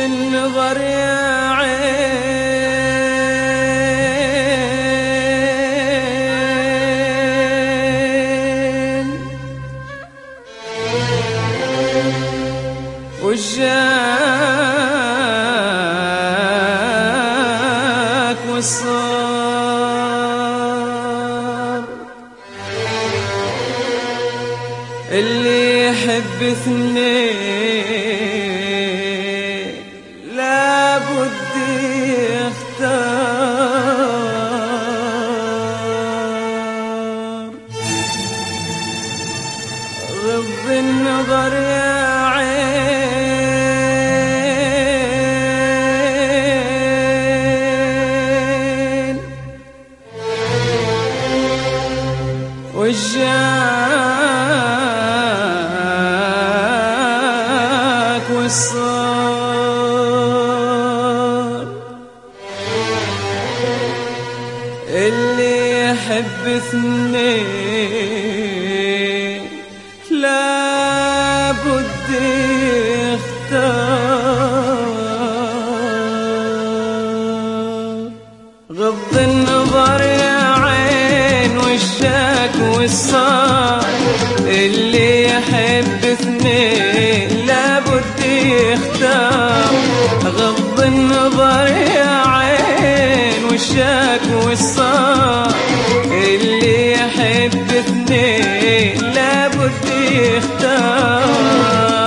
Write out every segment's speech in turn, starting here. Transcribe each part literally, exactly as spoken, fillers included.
النظر يا عين وجاك والصار اللي يحب اثنين لابد يختار. غض النظر يا عين وجاك والصار اللي يحب اثنين لابد يختار. غض النظر يا عين وشاك والصار اللي يحب اثنين لابد يختار. غض النظر يا عين وشاك والصار اللي يحب اثنين لابد يختار.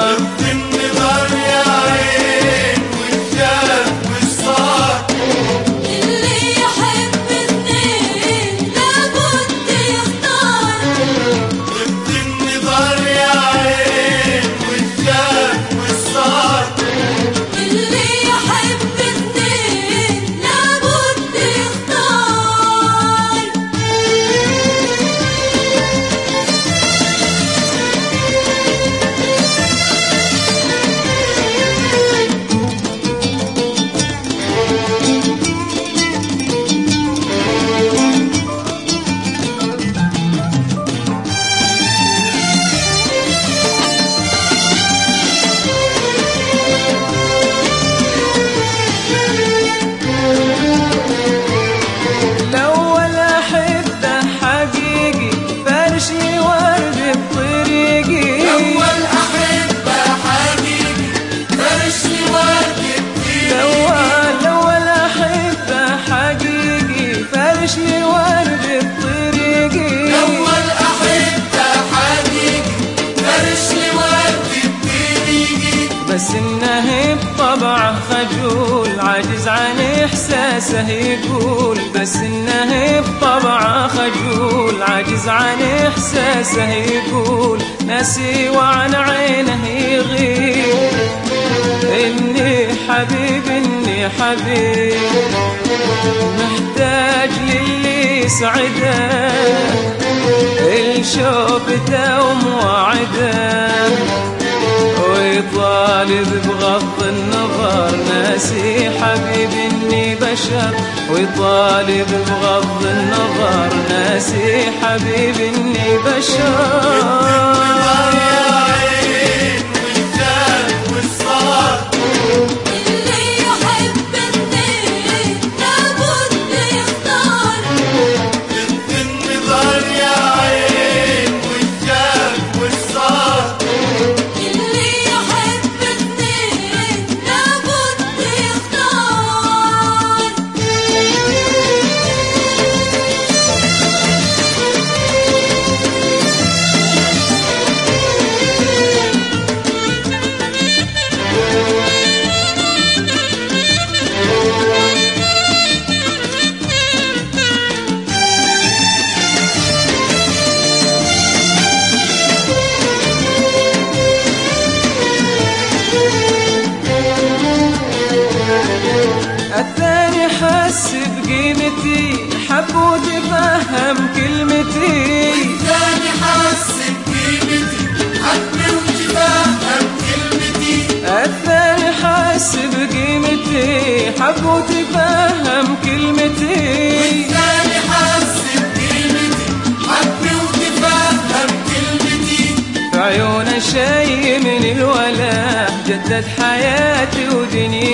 بس انه بطبعه خجول عاجز عن احساسه يقول. بس انه بطبعه خجول عاجز عن احساسه يقول. ناسي وعن عينه يغيب اني حبيب اني حبيب محتاج للي يسعده الشوفته وموعده ويطالب بغض النظر. ناسي حبيب اني بشر ويطالب بغض النظر. ناسي حبيب اني بشر.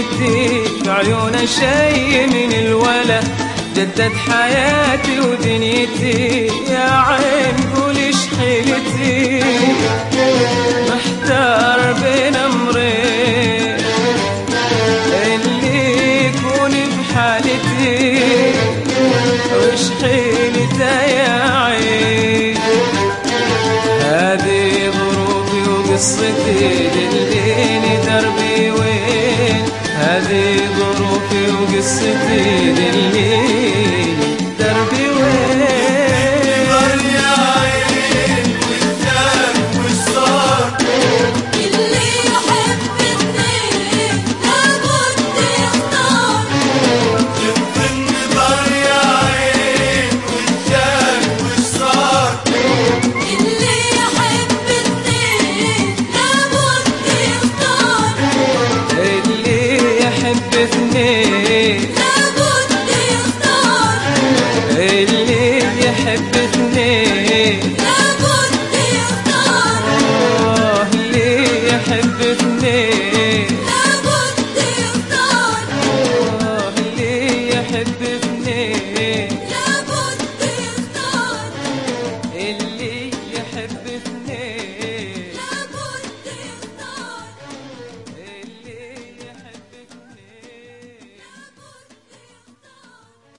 دنيتي في عيونه شي من الولا، جدد حياتي ودنيتي يا عين قوليش حيلتي. محتار بين امرين اللي يكون بحالتي وش حيلته يا عين. هذه ظروفي وقصتي دليني دربي وين، هذه ظروفي وقصتي دليني دربي وين. اثنين